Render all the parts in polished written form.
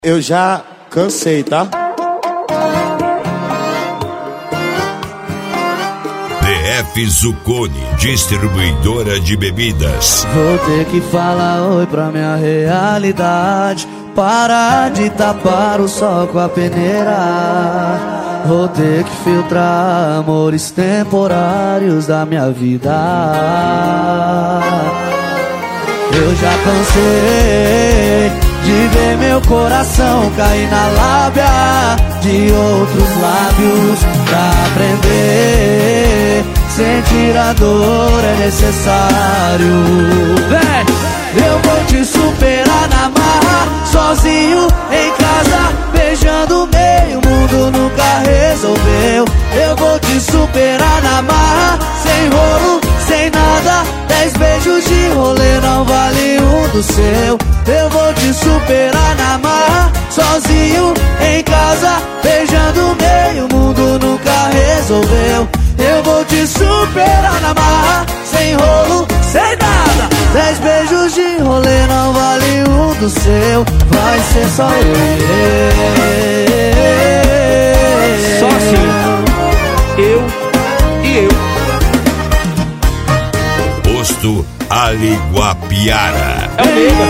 Eu já cansei, tá? DF Zuconi, distribuidora de bebidas. Vou ter que falar oi pra minha realidade. Parar de tapar o sol com a peneira. Vou ter que filtrar amores temporários da minha vida. Eu já cansei de ver meu coração cair na lábia de outros lábios. Pra aprender, sentir a dor é necessário. Vem, eu vou te superar na marra, sozinho em casa, beijando meio mundo, nunca resolveu. Eu vou te superar na marra, sem rolo, sem nada. 10 beijos de rolê não vale um do seu. Eu vou te superar na marra, sozinho em casa, beijando meio mundo, nunca resolveu. Eu vou te superar na marra, sem rolo, sem nada. 10 beijos de rolê não vale um do seu. Vai ser só eu. Só assim, eu e eu. Posto Ali Guapiara. É o mesmo.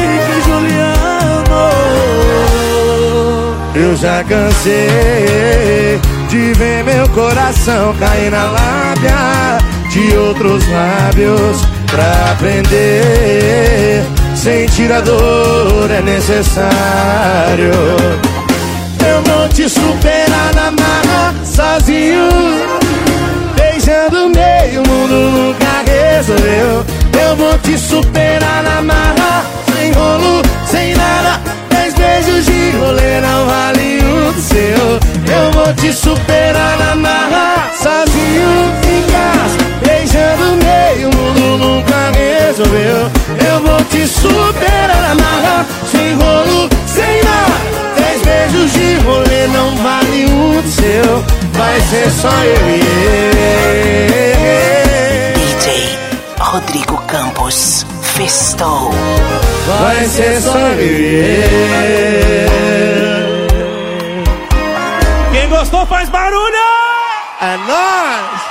Eu já cansei de ver meu coração cair na lábia de outros lábios. Pra aprender, sentir a dor é necessário. Eu vou te superar na marra, sozinho, beijando meio mundo, nunca resolveu. Eu vou te superar na marra, sem rolo, sem nada. 10 beijos de rolê não vale um do seu. Eu vou te superar na marra, sozinho em casa, beijando meio mundo, nunca resolveu. Eu vou te superar na marra, sem rolo, sem nada. 10 beijos de rolê não vale um do seu. Vai ser só eu e eu. DJ Rodrigo Campos, festou. Vai ser só eu e eu. Quem gostou faz barulho! É nóis!